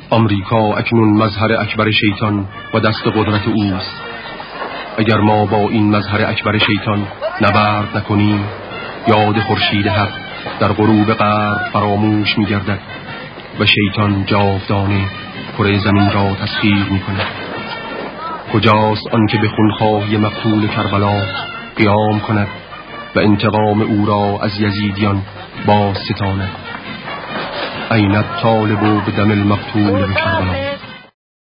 آمریکا اکنون مظهر اکبر شیطان و دست قدرت اوست. اگر ما با این مظهر اکبر شیطان نبرد نکنیم، یاد خورشید حق در غروب غرب فراموش می‌گردد و شیطان جاودانه کره زمین را تسخیر می‌کند. کجاست آن که به خونخواهی مقتول کربلا قیام کند و انتقام او را از یزیدیان باز ستاند؟ این الطالب بدم المقتول بکربلا.